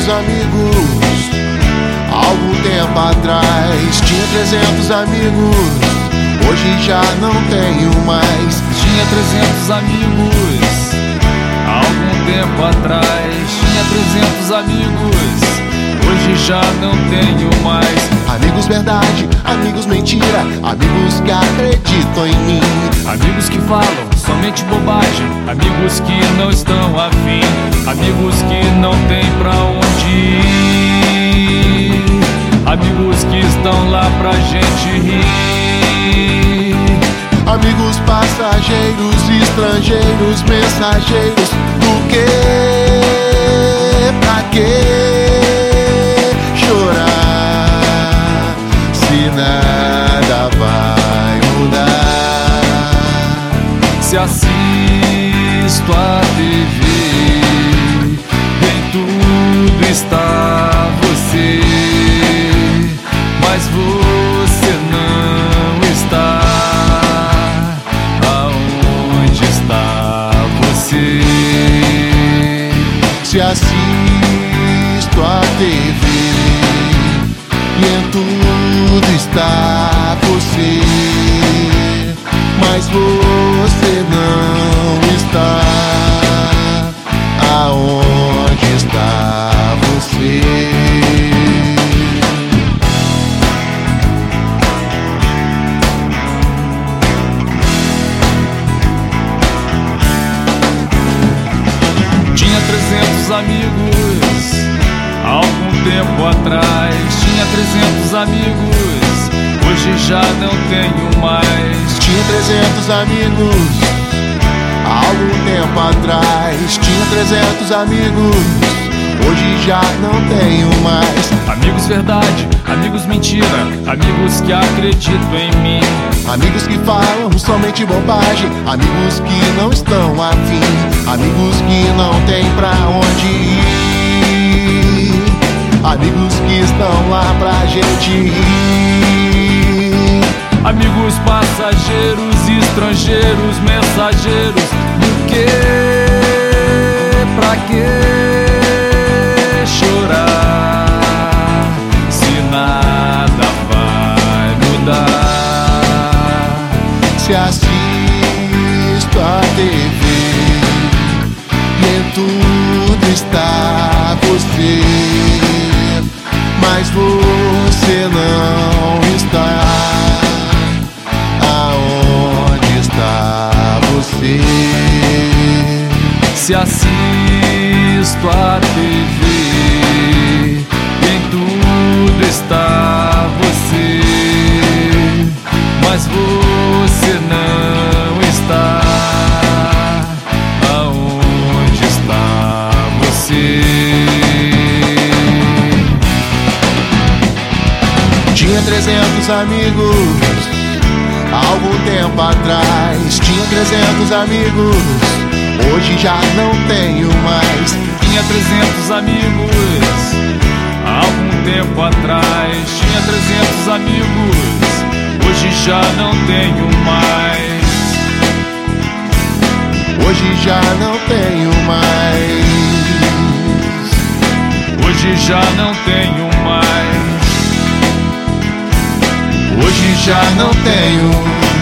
300 amigos. Algum tempo atrás tinha 300 amigos. Hoje já não tenho mais. Tinha 300 amigos. Algum tempo atrás tinha 300 amigos. Hoje já não tenho mais. Amigos verdade, amigos mentira, amigos que acreditam em mim. Amigos que falam somente bobagem, amigos que não estão afim, amigos que não tem pra onde ir, amigos que estão lá pra gente rir. Amigos passageiros, estrangeiros, mensageiros do que? Pra que chorar se nada vai mudar? Se assisto a TV, em tudo está você, mas você não está. Aonde está você? Se assisto a TV e em tudo está você, mas você não está. Aonde está você? Tinha 300 amigos, algum tempo atrás tinha 300 amigos, hoje já não tenho mais. Tinha 300 amigos, algum tempo atrás tinha 300 amigos, hoje já não tenho mais. Amigos verdade, amigos mentira, amigos que acreditam em mim, amigos que falam somente bobagem, amigos que não estão afim, amigos que não tem pra onde ir, amigos que estão lá pra gente rir. Amigos passageiros, estrangeiros, mensageiros do que? Pra que chorar se nada vai mudar? Se assisto a TV e em tudo está você, mas você não está. Aonde está você? Se assisto a TV e em tudo está você, mas você não está. Aonde está você? Tinha 300 amigos, algum tempo atrás tinha 300 amigos, hoje já não tenho mais. Tinha 300 amigos, algum tempo atrás tinha 300 amigos, hoje já não tenho mais. Hoje já não tenho mais. Hoje já não tenho mais. Hoje já não tenho